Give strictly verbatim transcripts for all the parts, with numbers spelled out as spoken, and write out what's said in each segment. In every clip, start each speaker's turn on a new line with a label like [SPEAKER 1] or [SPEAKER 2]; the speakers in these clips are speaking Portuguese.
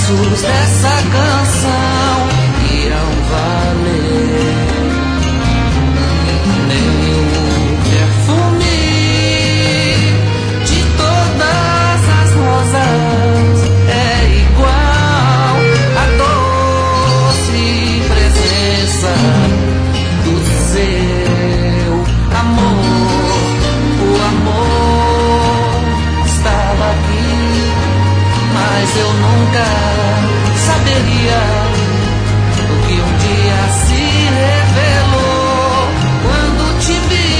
[SPEAKER 1] versos dessa canção irão valer. Nem o perfume de todas as rosas é igual à doce presença do seu amor. O amor estava aqui, mas eu nunca saberia o que um dia se revelou quando te vi.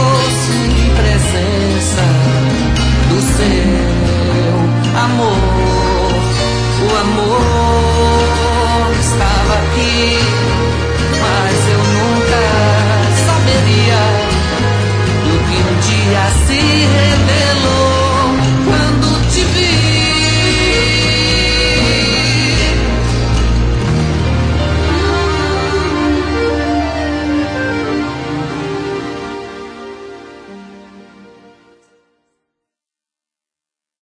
[SPEAKER 1] Amor.